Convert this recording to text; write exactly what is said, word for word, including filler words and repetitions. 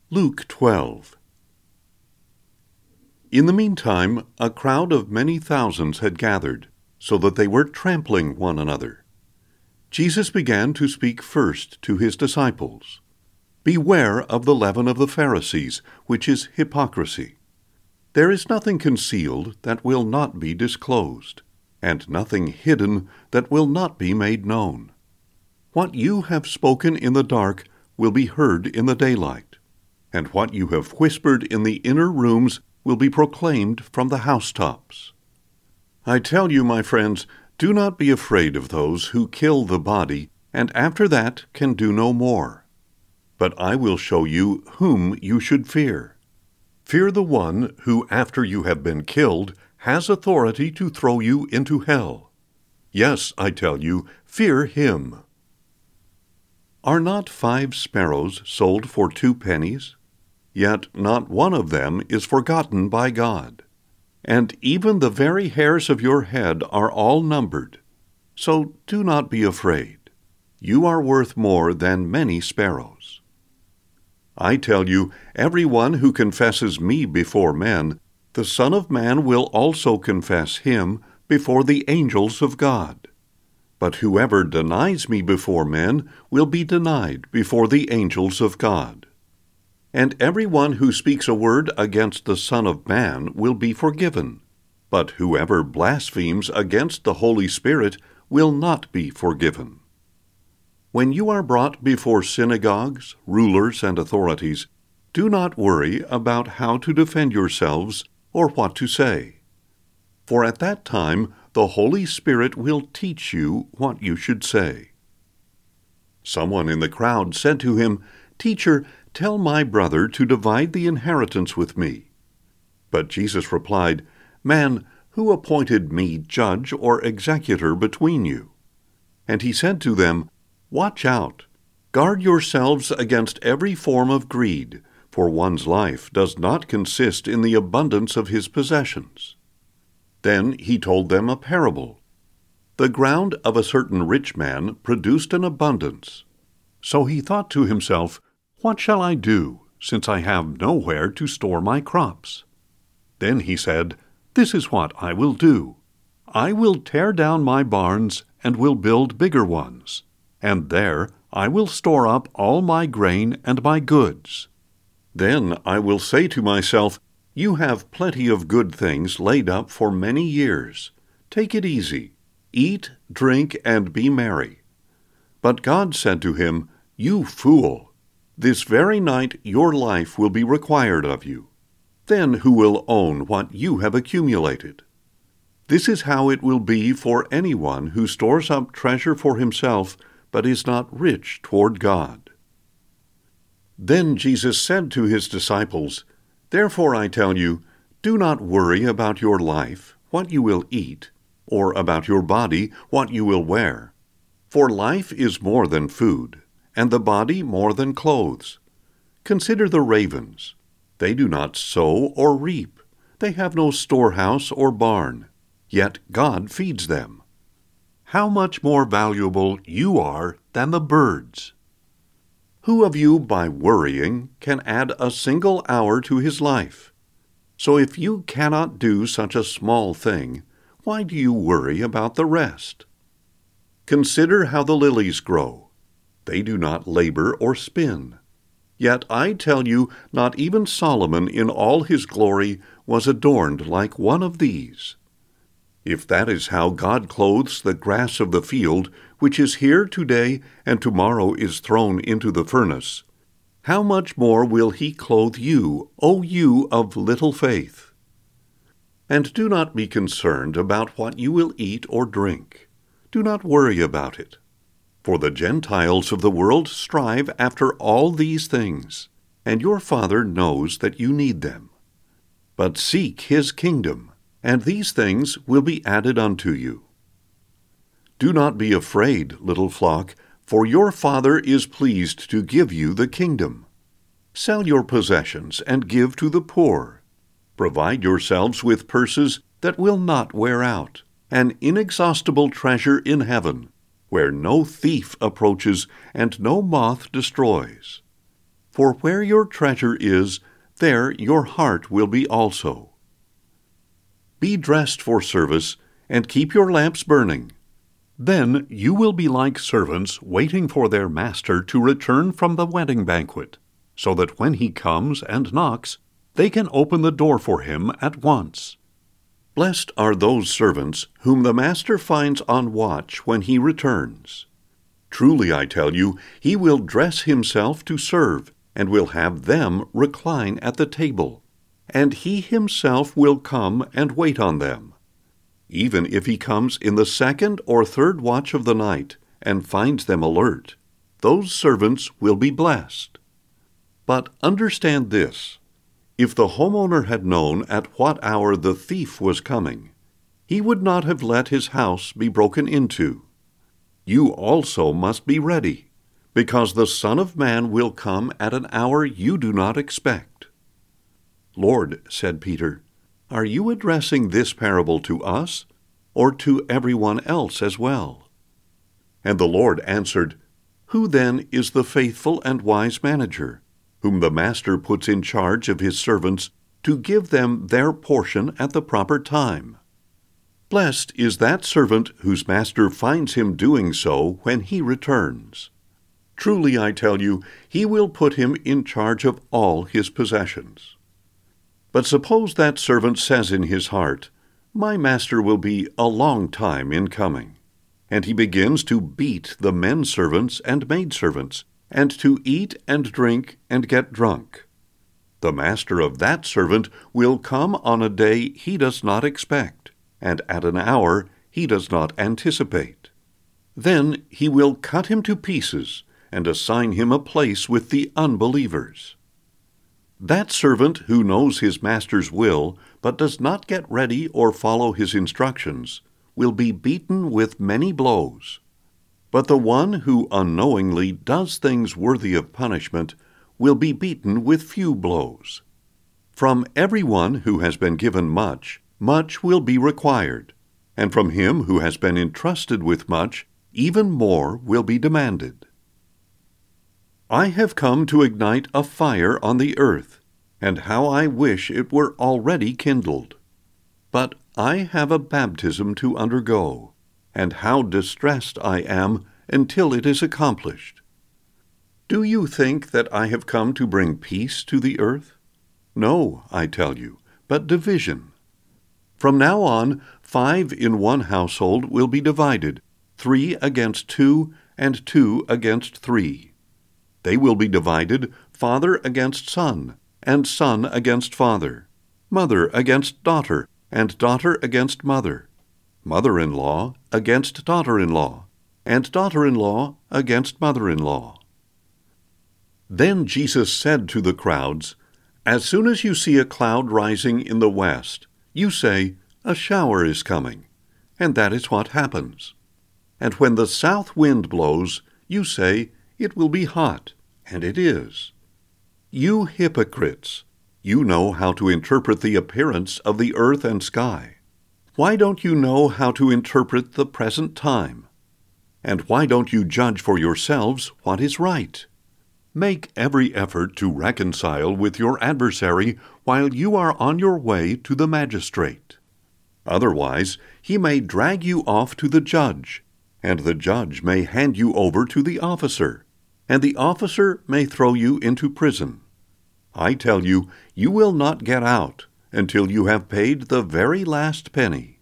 Luke twelve. In the meantime, a crowd of many thousands had gathered, so that they were trampling one another. Jesus began to speak first to his disciples. Beware of the leaven of the Pharisees, which is hypocrisy. There is nothing concealed that will not be disclosed, and nothing hidden that will not be made known. What you have spoken in the dark will be heard in the daylight, and what you have whispered in the inner rooms will be proclaimed from the housetops. I tell you, my friends, do not be afraid of those who kill the body, and after that can do no more. But I will show you whom you should fear. Fear the one who, after you have been killed, has authority to throw you into hell. Yes, I tell you, fear him. Are not five sparrows sold for two pennies? Yet not one of them is forgotten by God. And even the very hairs of your head are all numbered. So do not be afraid. You are worth more than many sparrows. I tell you, everyone who confesses me before men, the Son of Man will also confess him before the angels of God. But whoever denies me before men will be denied before the angels of God. And everyone who speaks a word against the Son of Man will be forgiven, but whoever blasphemes against the Holy Spirit will not be forgiven. When you are brought before synagogues, rulers, and authorities, do not worry about how to defend yourselves or what to say. For at that time the Holy Spirit will teach you what you should say. Someone in the crowd said to him, "Teacher, tell my brother to divide the inheritance with me." But Jesus replied, "Man, who appointed me judge or executor between you?" And he said to them, "Watch out. Guard yourselves against every form of greed, for one's life does not consist in the abundance of his possessions." Then he told them a parable. The ground of a certain rich man produced an abundance. So he thought to himself, "What shall I do, since I have nowhere to store my crops?" Then he said, "This is what I will do. I will tear down my barns and will build bigger ones, and there I will store up all my grain and my goods. Then I will say to myself, 'You have plenty of good things laid up for many years. Take it easy. Eat, drink, and be merry.' But God said to him, 'You fool! This very night your life will be required of you. Then who will own what you have accumulated?' This is how it will be for anyone who stores up treasure for himself, but is not rich toward God." Then Jesus said to his disciples, "Therefore I tell you, do not worry about your life, what you will eat, or about your body, what you will wear. For life is more than food, and the body more than clothes. Consider the ravens. They do not sow or reap. They have no storehouse or barn, yet God feeds them. How much more valuable you are than the birds? Who of you, by worrying, can add a single hour to his life? So if you cannot do such a small thing, why do you worry about the rest? Consider how the lilies grow. They do not labor or spin. Yet I tell you, not even Solomon in all his glory was adorned like one of these. If that is how God clothes the grass of the field, which is here today and tomorrow is thrown into the furnace, how much more will he clothe you, O you of little faith? And do not be concerned about what you will eat or drink. Do not worry about it. For the Gentiles of the world strive after all these things, and your Father knows that you need them. But seek his kingdom, and these things will be added unto you. Do not be afraid, little flock, for your Father is pleased to give you the kingdom. Sell your possessions and give to the poor. Provide yourselves with purses that will not wear out, an inexhaustible treasure in heaven, where no thief approaches and no moth destroys. For where your treasure is, there your heart will be also. Be dressed for service, and keep your lamps burning. Then you will be like servants waiting for their master to return from the wedding banquet, so that when he comes and knocks, they can open the door for him at once. Blessed are those servants whom the master finds on watch when he returns. Truly, I tell you, he will dress himself to serve, and will have them recline at the table, and he himself will come and wait on them. Even if he comes in the second or third watch of the night, and finds them alert, those servants will be blessed. But understand this. If the homeowner had known at what hour the thief was coming, he would not have let his house be broken into. You also must be ready, because the Son of Man will come at an hour you do not expect. Lord, said Peter, are you addressing this parable to us, or to everyone else as well? And the Lord answered, Who then is the faithful and wise manager, whom the master puts in charge of his servants to give them their portion at the proper time? Blessed is that servant whose master finds him doing so when he returns. Truly, I tell you, he will put him in charge of all his possessions. But suppose that servant says in his heart, My master will be a long time in coming, and he begins to beat the men servants and maidservants, and to eat and drink and get drunk. The master of that servant will come on a day he does not expect, and at an hour he does not anticipate. Then he will cut him to pieces, and assign him a place with the unbelievers. That servant who knows his master's will, but does not get ready or follow his instructions, will be beaten with many blows. But the one who unknowingly does things worthy of punishment will be beaten with few blows. From everyone who has been given much, much will be required, and from him who has been entrusted with much, even more will be demanded. I have come to ignite a fire on the earth, and how I wish it were already kindled. But I have a baptism to undergo, and how distressed I am until it is accomplished. Do you think that I have come to bring peace to the earth? No, I tell you, but division. From now on, five in one household will be divided, three against two, and two against three. They will be divided, father against son, and son against father, mother against daughter, and daughter against mother, mother-in-law against daughter-in-law, and daughter-in-law against mother-in-law. Then Jesus said to the crowds, As soon as you see a cloud rising in the west, you say, A shower is coming, and that is what happens. And when the south wind blows, you say, It will be hot, and it is. You hypocrites, you know how to interpret the appearance of the earth and sky. Why don't you know how to interpret the present time? And why don't you judge for yourselves what is right? Make every effort to reconcile with your adversary while you are on your way to the magistrate. Otherwise, he may drag you off to the judge, and the judge may hand you over to the officer, and the officer may throw you into prison. I tell you, you will not get out until you have paid the very last penny.